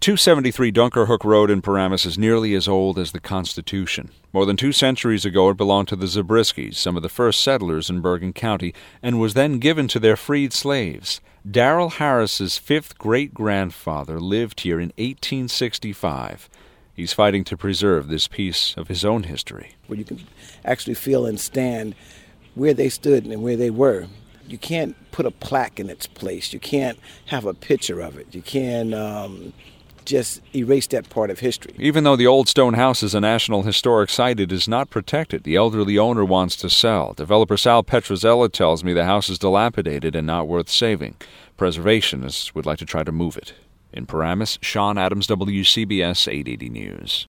273 Dunkerhook Road in Paramus is nearly as old as the Constitution. More than 2 centuries ago, it belonged to the Zabriskis, some of the first settlers in Bergen County, and was then given to their freed slaves. Darrell Harris's 5th great-grandfather lived here in 1865. He's fighting to preserve this piece of his own history. Where you can actually feel and stand where they stood and where they were. You can't put a plaque in its place. You can't have a picture of it. You can't just erase that part of history. Even though the old stone house is a National Historic Site, it is not protected. The elderly owner wants to sell. Developer Sal Petrozelli tells me the house is dilapidated and not worth saving. Preservationists would like to try to move it. In Paramus, Sean Adams, WCBS 880 News.